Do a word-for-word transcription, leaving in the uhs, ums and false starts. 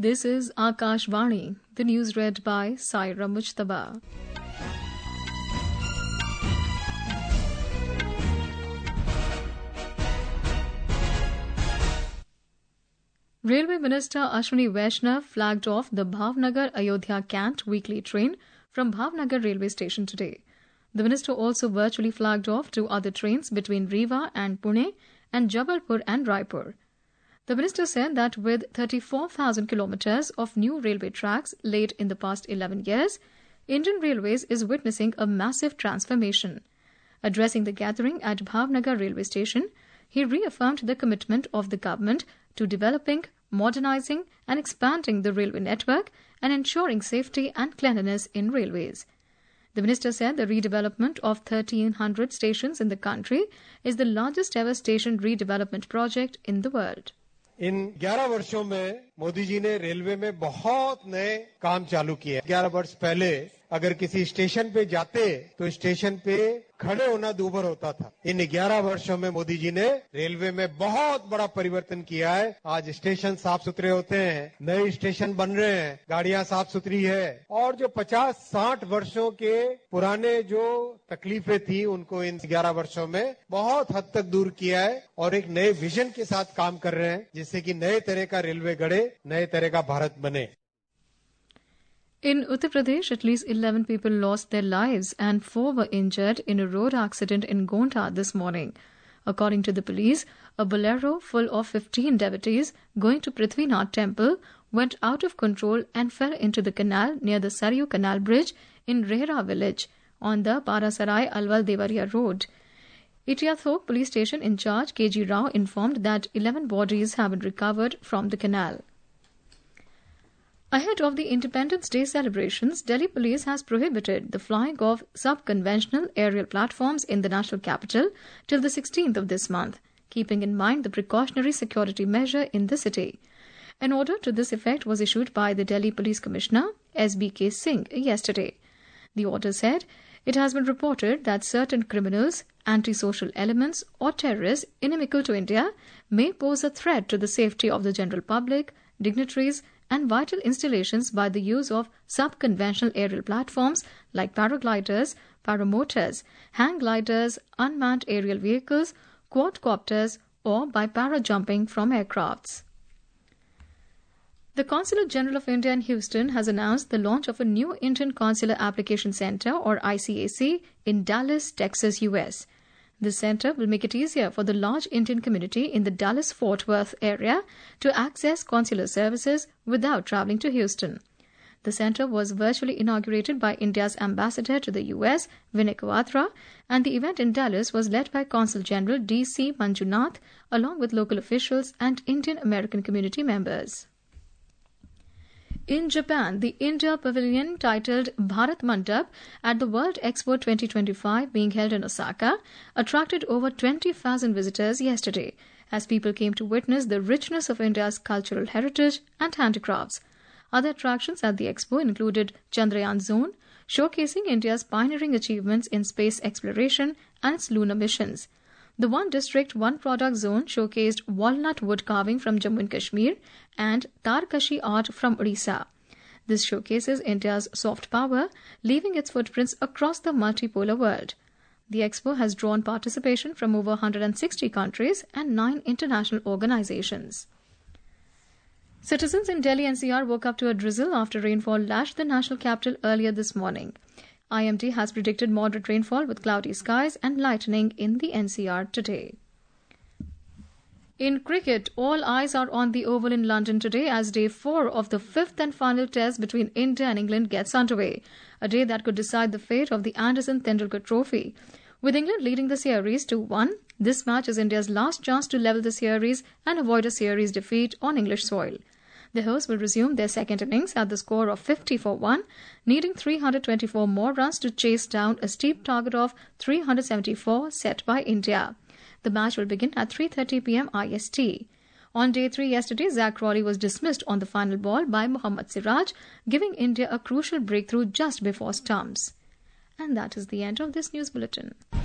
This is Akashvani, the news read by Saira Mujtaba. Railway Minister Ashwini Vaishnav flagged off the Bhavnagar-Ayodhya-Cant weekly train from Bhavnagar railway station today. The minister also virtually flagged off two other trains between Rewa and Pune and Jabalpur and Raipur. The minister said that with thirty-four thousand kilometres of new railway tracks laid in the past eleven years, Indian Railways is witnessing a massive transformation. Addressing the gathering at Bhavnagar railway station, he reaffirmed the commitment of the government to developing, modernising and expanding the railway network and ensuring safety and cleanliness in railways. The minister said the redevelopment of thirteen hundred stations in the country is the largest ever station redevelopment project in the world. इन ग्यारह वर्षों में मोदी जी ने railway में बहुत नए काम चालू किए। ग्यारह वर्ष पहले अगर किसी स्टेशन पे जाते तो स्टेशन पे खड़े होना दूभर होता था। इन ग्यारह वर्षों में मोदी जी ने रेलवे में बहुत बड़ा परिवर्तन किया है। आज स्टेशन साफ सुथरे होते हैं, नए स्टेशन बन रहे हैं, गाड़ियां साफ सुथरी है और जो पचास साठ वर्षों के पुराने जो तकलीफें थी उनको इन ग्यारह वर्षों में बहुत हद तक दूर किया है और एक नए विजन के साथ काम कर रहे हैं जिससे कि नए तरह का रेलवे गढ़े, नए तरह का भारत बने। In Uttar Pradesh, at least eleven people lost their lives and four were injured in a road accident in Gonda this morning. According to the police, a bolero full of fifteen devotees going to Prithvinath temple went out of control and fell into the canal near the Saryu Canal Bridge in Rehra village on the Parasarai Alwal Devariya road. Itiathok police station in charge K G Rao informed that eleven bodies have been recovered from the canal. Ahead of the Independence Day celebrations, Delhi Police has prohibited the flying of sub-conventional aerial platforms in the national capital till the sixteenth of this month, keeping in mind the precautionary security measure in the city. An order to this effect was issued by the Delhi Police Commissioner, S B K Singh, yesterday. The order said, it has been reported that certain criminals, anti-social elements or terrorists inimical to India may pose a threat to the safety of the general public, dignitaries and vital installations by the use of sub-conventional aerial platforms like paragliders, paramotors, hang gliders, unmanned aerial vehicles, quadcopters or by para-jumping from aircrafts. The Consulate General of India in Houston has announced the launch of a new Indian Consular Application Center or I C A C in Dallas, Texas, U S. This center will make it easier for the large Indian community in the Dallas-Fort Worth area to access consular services without traveling to Houston. The center was virtually inaugurated by India's ambassador to the U S, Vinay Kwatra, and the event in Dallas was led by Consul General D C Manjunath along with local officials and Indian American community members. In Japan, the India Pavilion titled Bharat Mandap at the World Expo twenty twenty-five being held in Osaka attracted over twenty thousand visitors yesterday as people came to witness the richness of India's cultural heritage and handicrafts. Other attractions at the expo included Chandrayaan Zone, showcasing India's pioneering achievements in space exploration and its lunar missions. The One District, One Product Zone showcased walnut wood carving from Jammu and Kashmir and Tarkashi art from Odisha. This showcases India's soft power, leaving its footprints across the multipolar world. The expo has drawn participation from over one hundred sixty countries and nine international organizations. Citizens in Delhi N C R woke up to a drizzle after rainfall lashed the national capital earlier this morning. I M D has predicted moderate rainfall with cloudy skies and lightning in the N C R today. In cricket, all eyes are on the Oval in London today as day four of the fifth and final test between India and England gets underway, a day that could decide the fate of the Anderson Tendulkar Trophy. With England leading the series two one, this match is India's last chance to level the series and avoid a series defeat on English soil. The hosts will resume their second innings at the score of fifty for one, needing three hundred twenty-four more runs to chase down a steep target of three hundred seventy-four set by India. The match will begin at three thirty p m I S T. On day three yesterday, Zach Crawley was dismissed on the final ball by Mohammad Siraj, giving India a crucial breakthrough just before stumps. And that is the end of this news bulletin.